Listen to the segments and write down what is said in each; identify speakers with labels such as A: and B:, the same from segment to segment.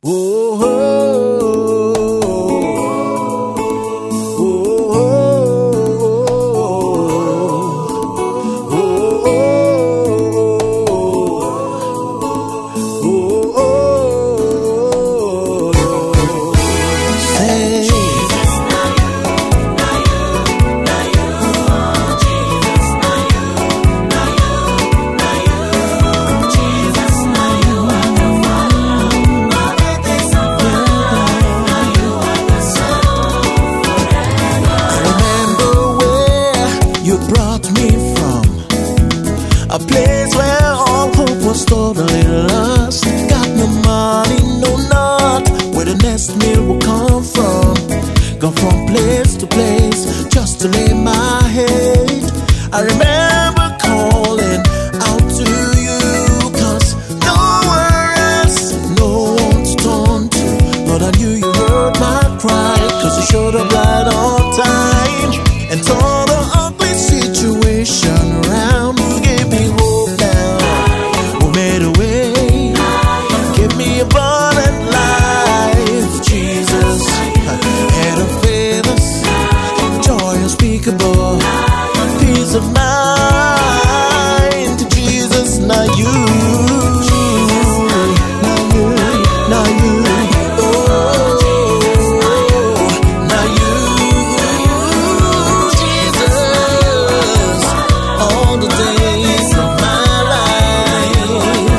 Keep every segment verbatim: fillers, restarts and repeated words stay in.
A: Oh, oh, oh, oh, oh, say, Jesus, now you, now you, now you, Jesus, now you, now you, now you, Jesus, now you are the one. You brought me from a place where all hope was totally lost. Got no money, no not where the next meal will come from. Gone from place to place just to lay my head. I remember calling out to you, cause nowhere else, no one to turn to. Lord, I knew you heard my cry, cause you showed up right on time and told the ugly situation around. You gave me hope now, who made a way, give me abundant life, Jesus. And a famous joy unspeakable, peace of mind, Jesus. Now you, now you, now you, oh, now you, Jesus, all the days of my life.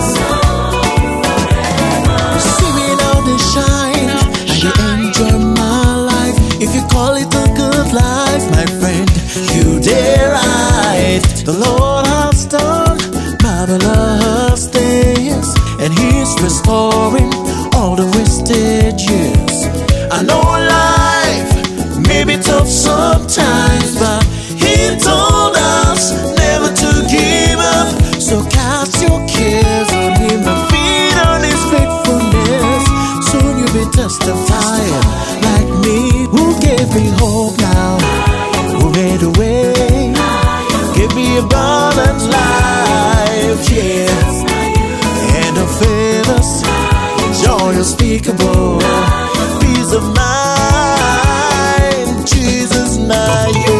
A: See me now, they shine, and you enjoy my life. If you call it a good life, my friend, you dare right. The Lord has done marvelous things, and He's restoring all the wasted years. I know life may be tough sometimes, but He told us never to give up. So cast your cares on Him and feed on His faithfulness. Soon you'll be testifying like me, who gave me hope now, who made a way, give me abundant life, yeah. And a famous joy unspeakable, peace of mind, Jesus. Now you,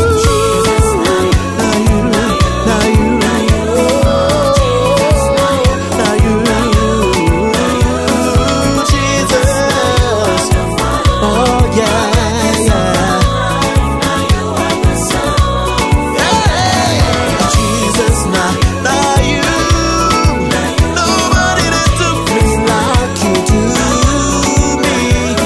A: now you, now you, now you, Jesus. Oh yeah, yeah. Jesus, now, now you, nobody that took me like you do me,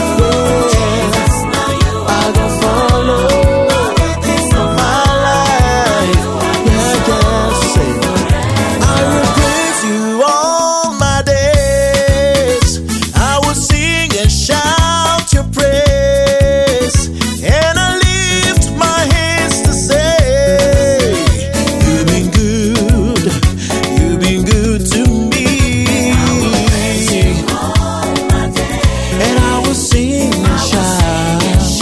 A: yeah. I gon' follow for my life, yeah, yeah, say, I will praise you all my days, I will sing and shout your praise, and I lift my hands to say, you've been good, you've been good to me. And I will sing and shout,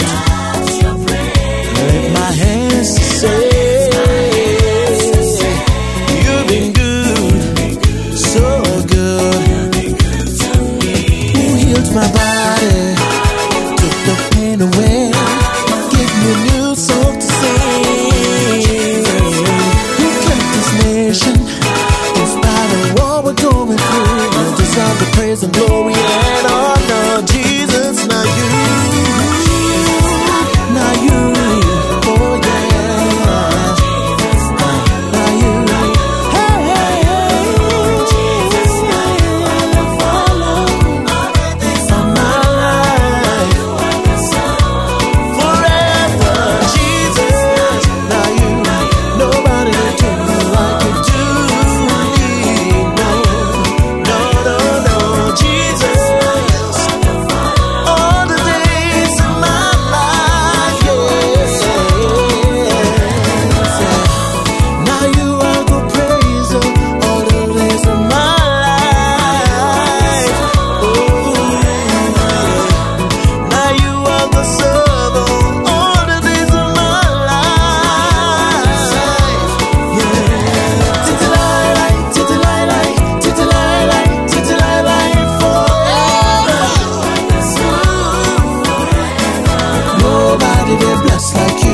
A: lift my hands to say, you've been good, so good. Who healed my body, took the pain away, give me a new song to sing. Who kept this nation in spite of what we're going through? You deserve the praise and glory and honor, Jesus. Now you, now you, oh yeah. Now you, hey, hey, hey, Jesus. Follow for my life forever, Jesus. Now you, nobody do me like you do me. No, no, no, no, Jesus. they bless like